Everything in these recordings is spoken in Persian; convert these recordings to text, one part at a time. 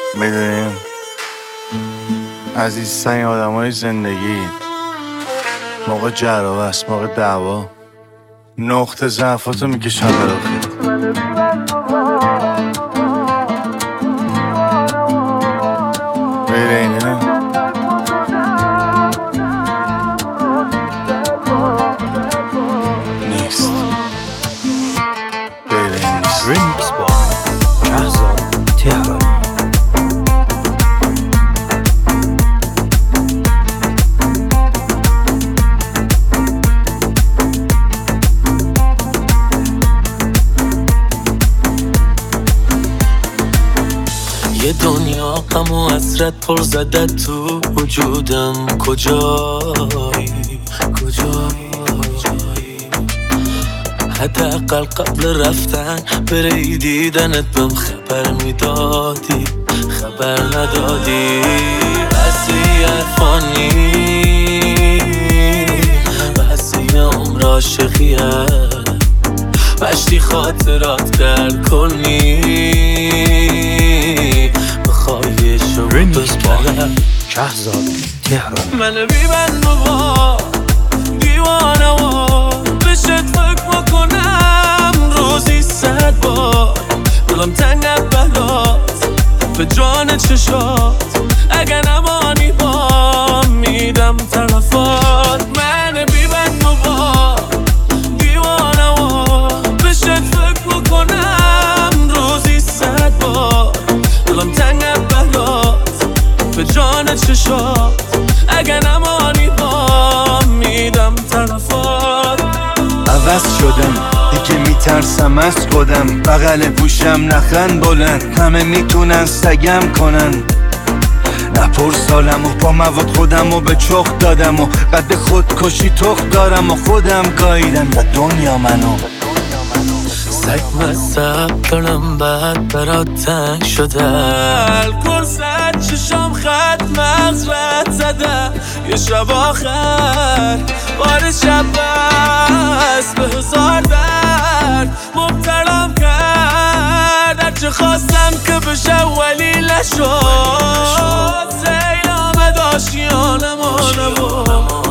میدونیم عزیزترین آدمای زندگی موقع جراوه است، موقع دعوا نقطه ضعفاتو میکشن برات. غیر اینه نیست، غیر این نیست. ریمیکس با شهزاد تهرانی. یه دنیا غم و حسرت پر زده تو وجودم، کجایی حداقل قبل رفتن بری دیدنت بهم خبر میدادی، خبر ندادی. بسی عرفانی بسی عمر عاشقیه، مشتی خاطرات در کنی بخوای شو بسپارم. شهزاد تهرانی. منو بیبند بابا دیوانه و بشت فکر بکنم روزی 100 بار. دلم تنگ بلاست به جان چشات، اگه نمانی با میدم طرفات. منو بیبند بابا دیوانه و بشت فکر بکنم روزی 100 بار. دلم تنگ بلاست به جان چشات، اگه نمانی با میدم طرفات. عوض شدم دیگه میترسم از خودم، بغل گوشم نخند بلند، همه میتونن سگم کنن. نپر سالم و با مواد خودم و به چخ دادم و قد خودکشی تخت دارم و خودم گاییدم و دنیا منو سگ مصب کردم بعد برات تنگ شده. الکل زد چشام خط مغز رد زده. یه شب آخر بار شب بست به 1000 درد مبتلام کرد. هرچه خواستم که بشه ولی نشد. سیل آمد آشیانمانم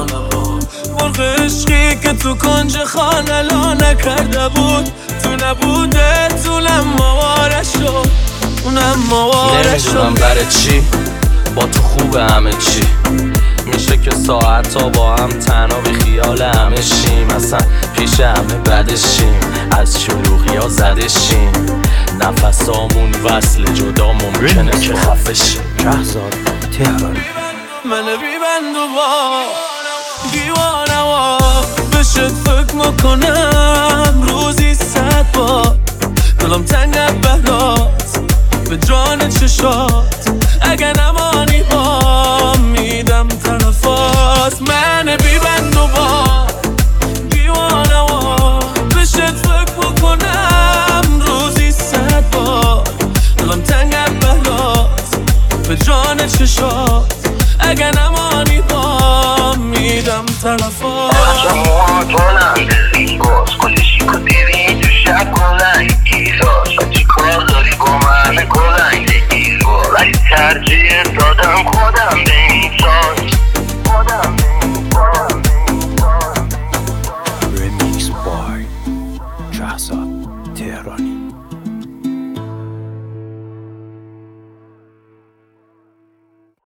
مرغ عشقی که تو کنج خانه لا نکرده بود، تو نبوده طولم مواره شد، اونم مواره شد. نمیدونم برای چی با تو خوبه همه چی، میشه که ساعت ها با هم تنها بی خیال همه شیم، اصلا پیش همه بدشیم، از شلوغی ها زدشیم، نفسامون وصل جدا ممکنه که خفه شیم. شهزاد تهرانی. منو بیبند و با دیوانه و بشت فکر میکنم روزی 100 بار. دلم تنگ بلاست به جان چشات، اگه نمانی با میدم طرفات. منو بیبند و با دیوانه و بشت فکر میکنم روزی 100 بار. دلم تنگ بلاست به جان چشات، اگه نمانی با میدم طرفات. کلشی که دیری تو شب کنن ایساس چی کار داری با من کنن